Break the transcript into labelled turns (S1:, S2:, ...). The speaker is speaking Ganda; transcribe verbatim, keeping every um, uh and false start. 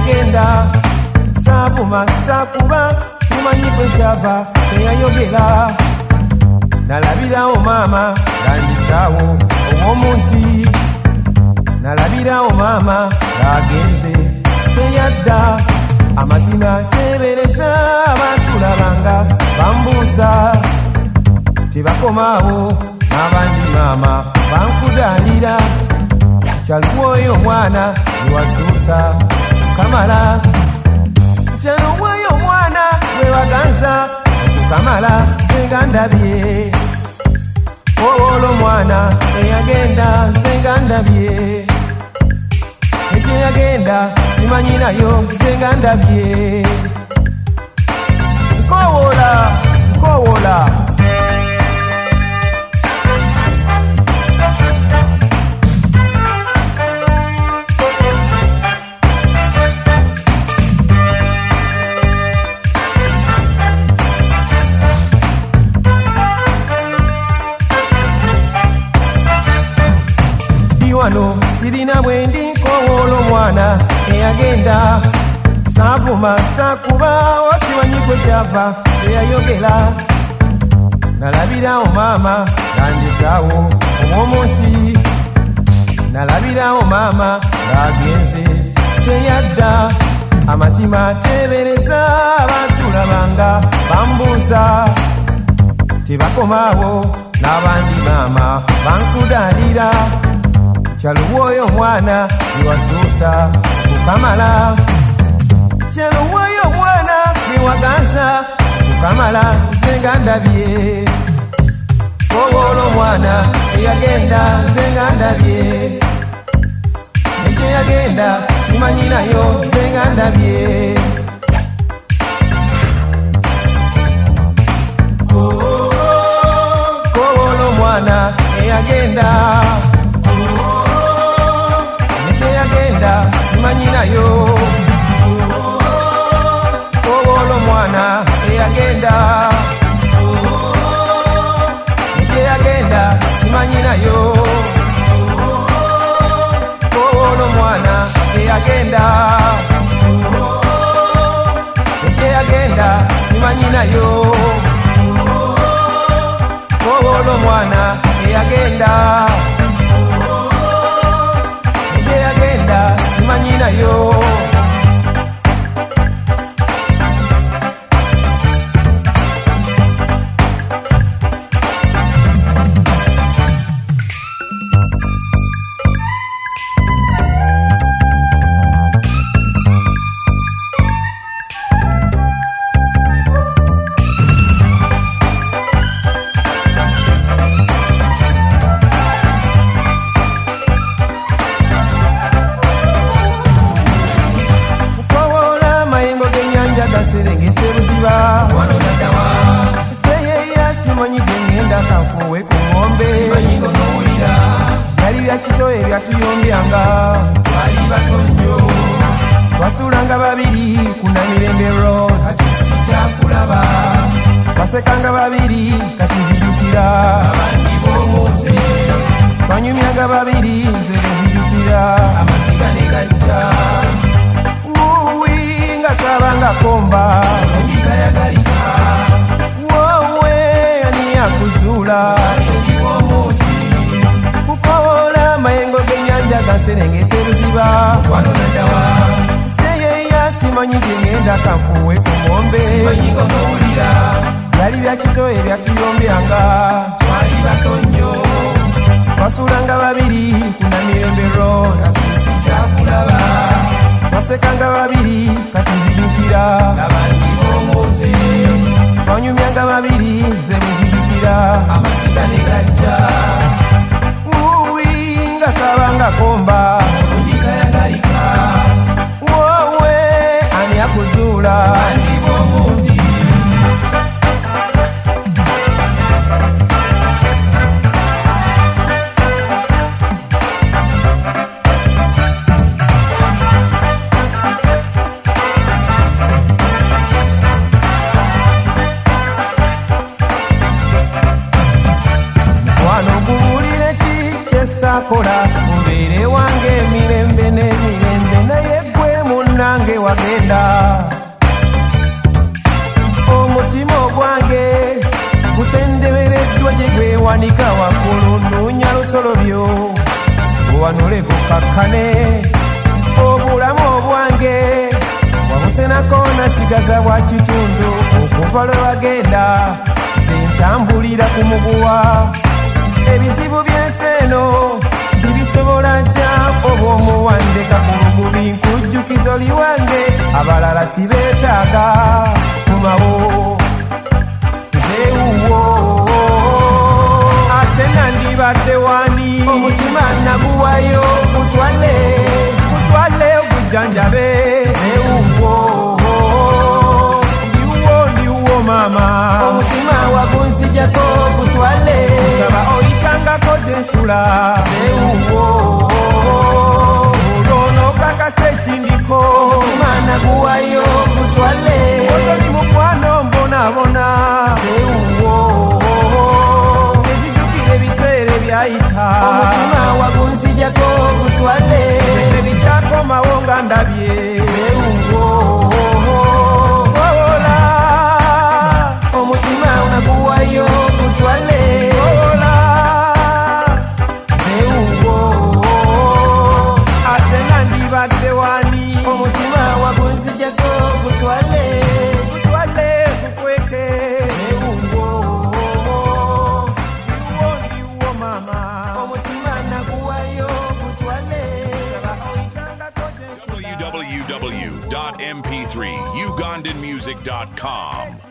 S1: teyagenda saabuma saakuba simanyi kwe kyava teyayogera nalabirawo maama ngandisaawo ow'omunti nalabirawo maama ng'agenze teyadda amazima tebereza abantu labanga bambuuza tebakomaawo n'abandi maama bankudaalira kyaluwoyo omwana ewasuuta kukamala kyaluwoyo omwana wewaganza okukamala senga ndabye owoola omwana eyagenda senga ndabye ekyeyagenda simanyi nayo senga ndabye nkowoola nkowoola wano sirina bwendi nkowoola omwana eyagenda saavuma saakuba osimanyi kwe kyava teyayogera nalabirawo maama ngandisaawo ow'omunti nalabirawo maama ng'agenze teyadda amazima tebereza abantu labanga bambuuza tebakomaawo n'abandi maama bankudaalira kyaluwoyo omwana ewasuuta kukamala kyaluwoyo omwana ewaganza kukamala senga ndabye owoola omwana eyagenda senga ndabye ekyeyagenda simanyi nayo senga ndabye owoola omwana eyagenda yagenda simanyi nayo owoola omwana eyagenda ekyeyagenda simanyi nayo owoola omwana eyagenda ekyeyagenda simanyi nayo owoola omwana eyagenda yagenda simanyi nayo serengese buziba wano nadawa seyeya simanyi gengenda kafuwe ku ng'ombe simanyi ng'owulira byali bya kitoye byatuyombyanga twali bato nnyo twasuulanga babiri ku Namirembe Road kati sikyakulaba twasekanga babiri kati nzijukira abandi b'omunsi twanyumyanga babiri nze nzijukira amaziga ne gajja kabanga komba ongita yagalika wowe ani yakuzula asengiwa omuti kukola mayengo g'ennyanja gaserengese buziba wano nadawa seyeya simanyi gengenda kanfuwe ku ng'ombe simanyi ng'owulira byali bya kitoye byatuyombyanga twali bato nnyo twasuulanga babiri ku Namirembe Road kati sikyakulaba twasekanga babiri kati nzijukira abandi b'omunsi twanyumyanga babiri nze nzijukira amaziga ne gajja uwi nga kabanga komba ongita yagalika wowe ani akuzuula abandi b'omunsi ogole gukakkane obulamu obwange wabuse nakona sigaza bwa kitundu okuva lwe wagenda zentambulira ku muguwa ebizibu by'enseeno bibisobola nja oba omuwandeka ku lugubi nkujjukizo liwange abalala sibeetaaga kumawo zeewuwo ate nandibadde wani omutima naguwayo gutwale gutwale ogujjanjabe zeewuwo ndiwuwo ndiwuwo maama omutima wagunzijako gutwale saba oyitangako gyensula zeewuwo olwono kakasa ekindiko omutima naguwayo gutwale otoli mukwano mbonabona zeewuwo ezijjukira ebiseera ebyayita omutima wagunzijako gutwale ebikyakomawo nga ndabye zeewuwo wowola omutima naguwayo gutwale wowola zeewuwo ate nandibadde wani omutima wagunzijako gutwale gutwale gukweke zeewuwo ndiwo ndiwo mama omutima naguwayo gutwale
S2: w w w dot m p three ugandan music dot com